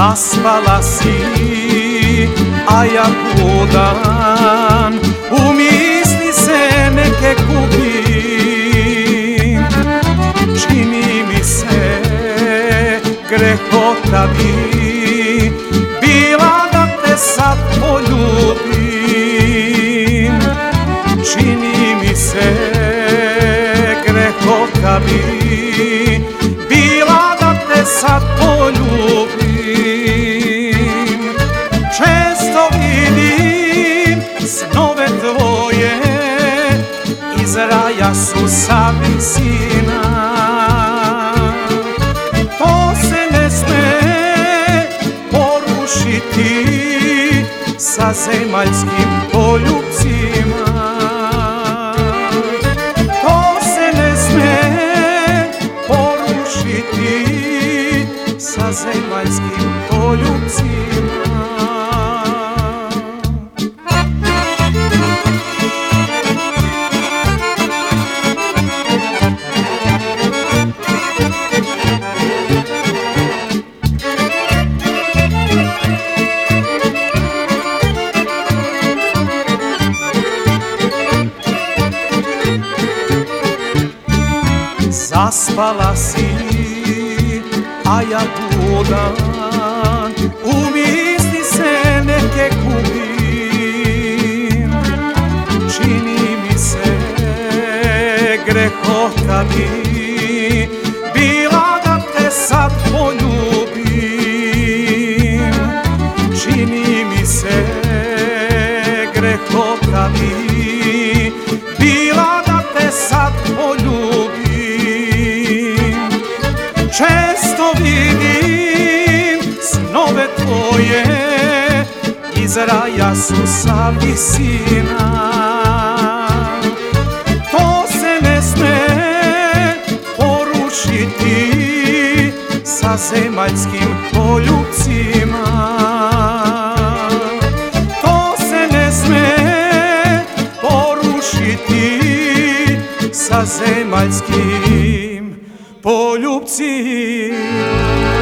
Zaspala si, a ja budan, u misli se neke gubim. Čini mi se grehota bi bila da te sad poljubim. Čini mi se grehota bi bila da te sad poljubim. Često vidim snove tvoje, iz raja su sa visina. To se ne sme porušiti sa zemaljskim poljupcima. To se ne sme porušiti sa zemaljskim poljupcima. Zaspala si, a ja budan, u misli se neke gubim. Čini mi se grehota bi bila da te sad poljubim. Čini mi se grehota bi bila da te sad poljubim. Često vidim snove tvoje, iz raja su sa visina. To se ne sme porušiti sa zemaljskim poljupcima. To se ne sme porušiti sa zemaljskim poljupcima.